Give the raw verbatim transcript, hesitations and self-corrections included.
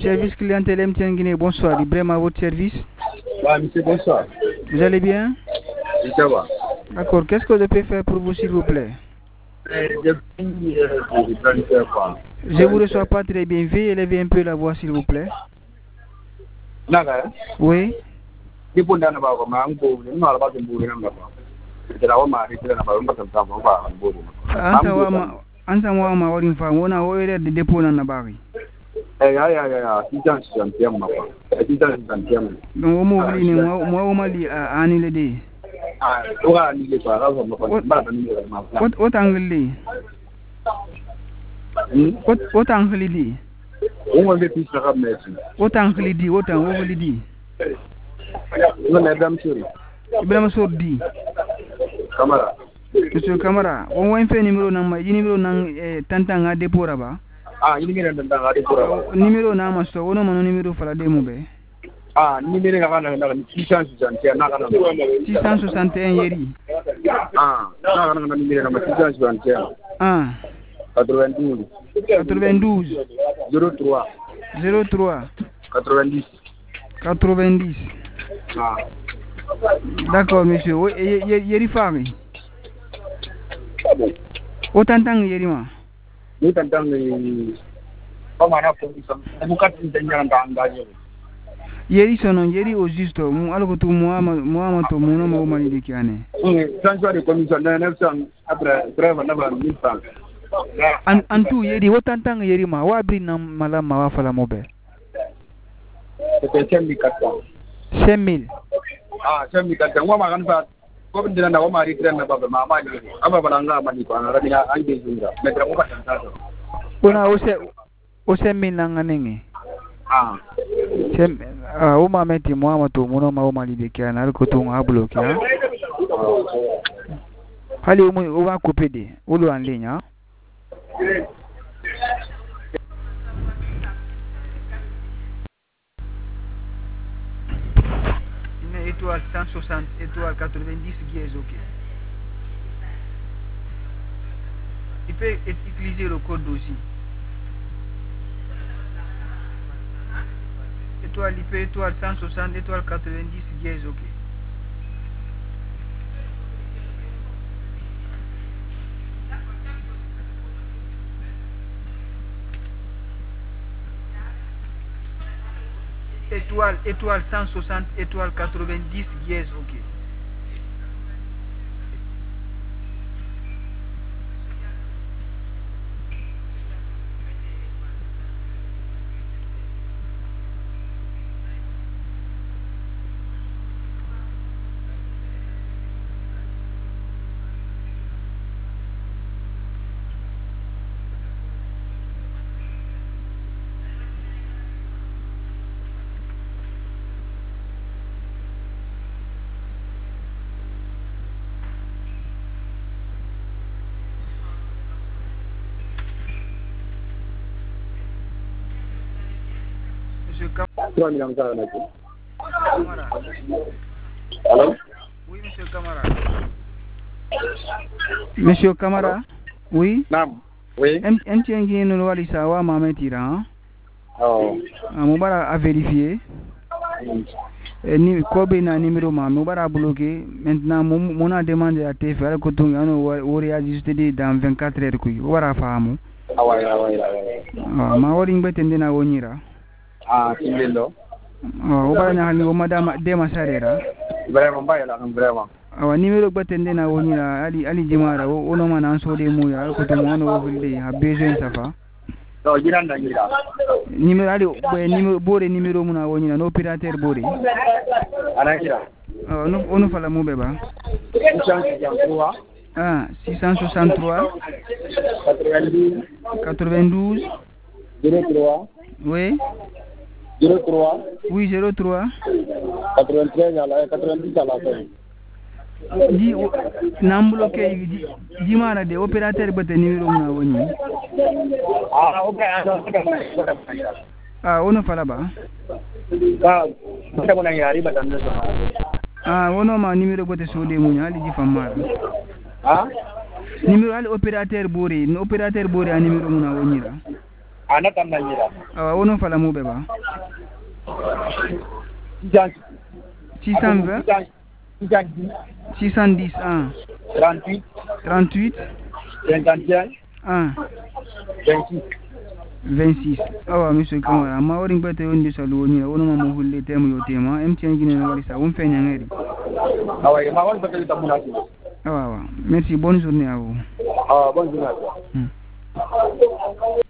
Service clientèle M T N Guinée, bonsoir. Ibrahim à votre service. Ouais, monsieur, bonsoir. Vous allez bien? Oui, ça va. D'accord, qu'est-ce que je peux faire pour vous, s'il vous plaît? Je ne vous reçois pas très bien. Veuillez élever un peu la voix, s'il vous plaît. Oui. Ansa wa ma wari fa wona o ere de dépôt na nabari. Eh ya ya ya, tijan santiam ma. Tijan santiam. Donc o mo vli ni mo mo mali ani le de. Ah, o ani le ba ga mo ko ba ni le ma. O o tangli. O o tangli di. O mo be pisa ga mesi. O tangli di, o tang o vli di. No na dam suri. Ibrahim Sordi. Camara. Monsieur Camara, on va faire numéro nang ma numéro nang tantang a dépôt là-bas. Ah, numéro tantang a dépôt. Numéro na ma so, on a mon numéro fala demo be. Ah, numéro na kana na six cent soixante et un na kana. six cent soixante et un yeri. Ah, na kana na numéro na six cent soixante et un. Ah. quatre-vingt-douze. quatre-vingt-douze. zéro trois. zéro trois. quatre-vingt-dix. quatre-vingt-dix. Ah. D'accord, monsieur. Yeri fari. Autant tang yeri ma. Ni tantang ni pamana ko isam. Bukat tinjan tanga yeri. Yeri sono yeri au juste mu algo tu mu ama mu ama to mu no ma mali dikiane. Oui, transfert de commission de neuf cents après bref na ba mille francs. An antu yeri autant tang yeri ma wa bri na mala ma wa fala mo be. C'était cinq mille quatre cents. cinq mille. Ah, cinq mille quatre cents. Wa ma kan fa ko ndina na wa ma ri tren na ba ma ma ni. Aba bala nga ma ni ko na radina ande zinga. Metra ko ka tantado. Ona ose ose mille na nganenge. Ah. Sem ah o ma meti mo ama to mo no ma o mali de kia na ko to nga bloqué ha. Hali o mo o va couper de. O lo en ligne ha. Étoile cent soixante, étoile quatre-vingt-dix, guise OK. Il peut utiliser le code aussi. Étoile, il peut étoile cent soixante, étoile quatre-vingt-dix, guise OK. Étoile, étoile cent soixante, étoile quatre-vingt-dix, guise OK. Monsieur Camara. Allô? Oui, monsieur Camara. Monsieur Camara? Oui? Nam. Oui. M T N Guinée no wali sa wa ma metira. Oh. Mubara a vérifier. Ni kobe na numéro ma mubara bloqué. Maintenant mon a demandé à T F R ko tunga no wori ajusté dans vingt-quatre heures kuy. Wara faamu. Ah ouais, ah ouais, ah ma wori mbetende na wonyira. Ah, Kimbendo. Ah, o bana hali o madama Dema Sarera. Vraiment ba la vraiment. Ah, numéro batende na wonyira ali ali jimara o no mana so de mu ya ko to mo no vilde ha besoin safa. No, jiranda gira. Numéro ali numéro bore numéro mu na wonyira no opérateur bore. Ana gira. Ah, no ono fala mu beba. Ah, six cent soixante-trois quatre-vingt-douze zéro trois. Oui. zéro trois. Oui, zéro trois. quatre-vingt-treize à la quatre-vingt-dix à la fin. Di nambulo ke di di mara de opérateur bate numéro na woni. Ah, opérateur. Ah, ono fala ba. Ba, bata bona yari batanda. Ah, wono ma numéro bate so de munya ali di famara. Ah? Numéro ali opérateur bore, no opérateur bore a numéro na wonira. ana tamna nyira awa wono fala mo be ba six cent vingt six cent dix ah trente-huit trente-huit cinquante et un ah vingt-six vingt-six awa monsieur Kamara ma wori bete wondi salu ni wono ma mo hulle temu yo tema M T N gine wali sa won fenya ngari awa ma won bete tamuna awa awa merci bonne journée à vous ah bonne journée hmm.